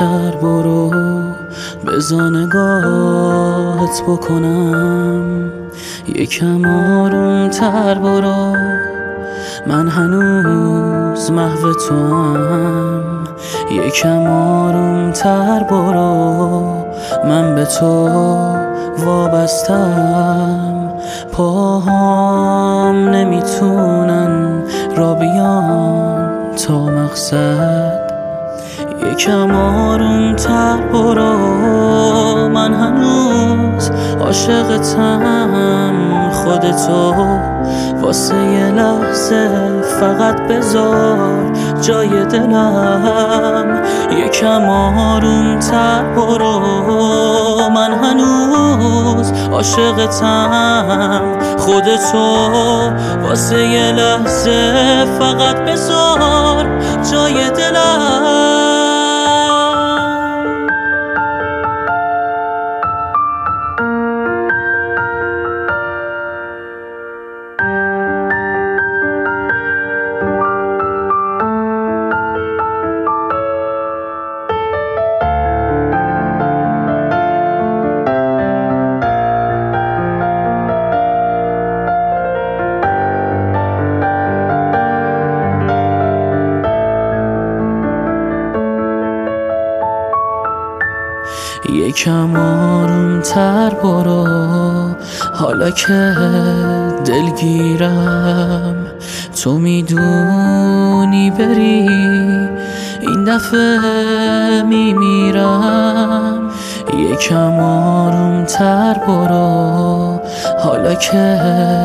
تر برو، بزا نگاهت بکنم. یکم آروم تر برو، من هنوز محو توام. یکم آروم تر برو، من به تو وابستم. پاهام نمیتونن را بیان تا مقصد. یکم آروم تر برو، من هنوز عاشقتم. خودتو واسه یه لحظه فقط بذار جای دلم. یکم آروم تر برو، من هنوز عاشقتم. خودتو واسه یه لحظه فقط بذار جای دلم. یکم آروم تر برو، حالا که دلگیرم. تو میدونی بری این دفعه میمیرم. یکم آروم تر برو، حالا که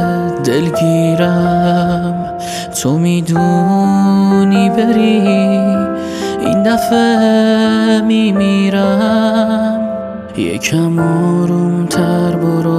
دلگیرم. تو میدونی بری این دفعه میمیرم. یکم آروم تر برو،